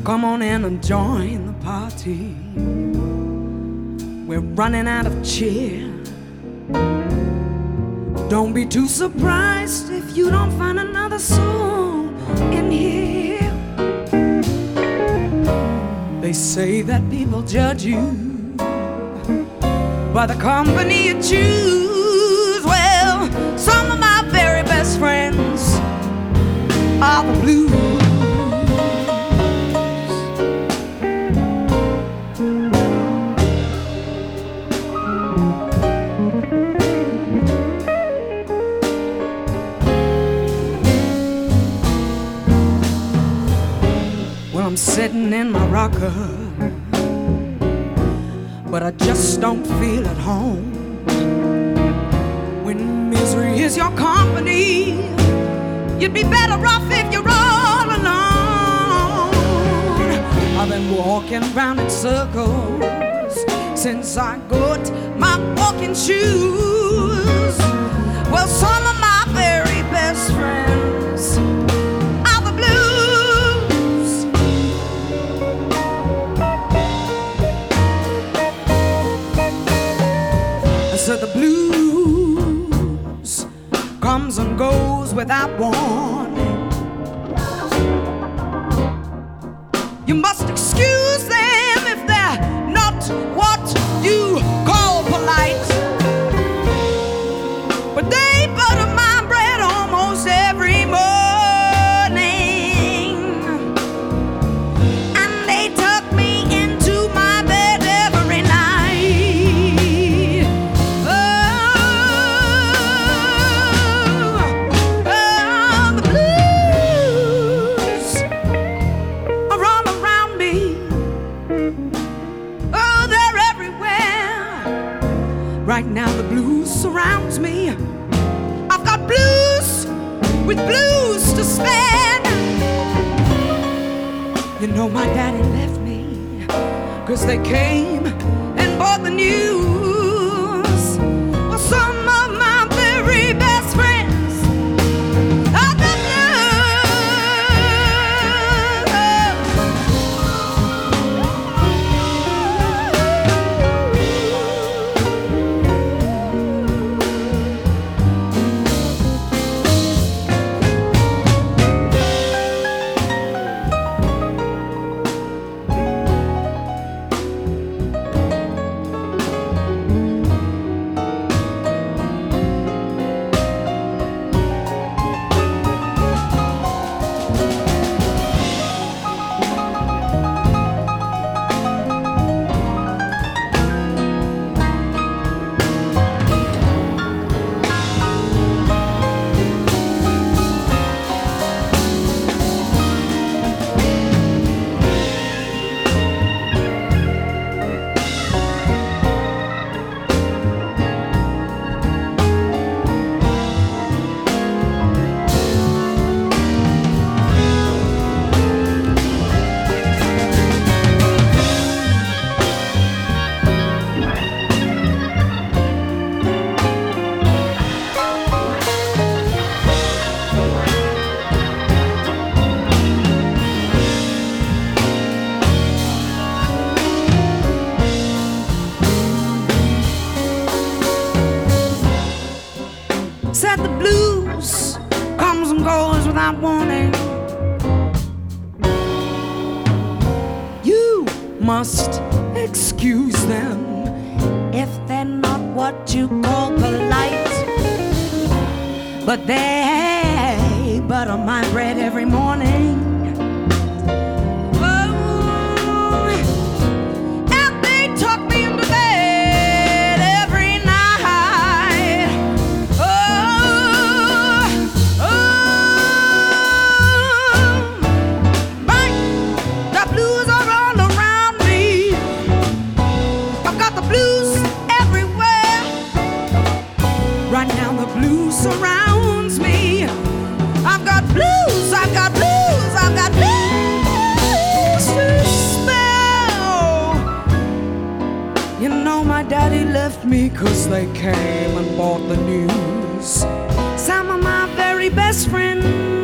Come on in and join the party. We're running out of cheer. Don't be too surprised if you don't find another soul in here. They say that people judge you by the company you choose. Well, some of my very best friends are the blues. I'm sitting in my rocker, but I just don't feel at home. When misery is your company, you'd be better off if you're all alone. I've been walking around in circles since I got my walking shoes. Well, some of my very best friends are the blues. So the blues comes and goes without warning. You must excuse them if they're not what you call polite. But they butter my bread almost every morning, and they tuck me into my bed every night. Right now the blues surrounds me. I've got blues with blues to stand. You know my daddy left me 'cause they came and bought the news. Well, some of my very best friends are the said the blues comes and goes without warning. You must excuse them if they're not what you call polite. But they butter my bread every morning. Right now the blues surrounds me. I've got blues, I've got blues, I've got blues to spell. You know my daddy left me 'cause they came and bought the news. Some of my very best friends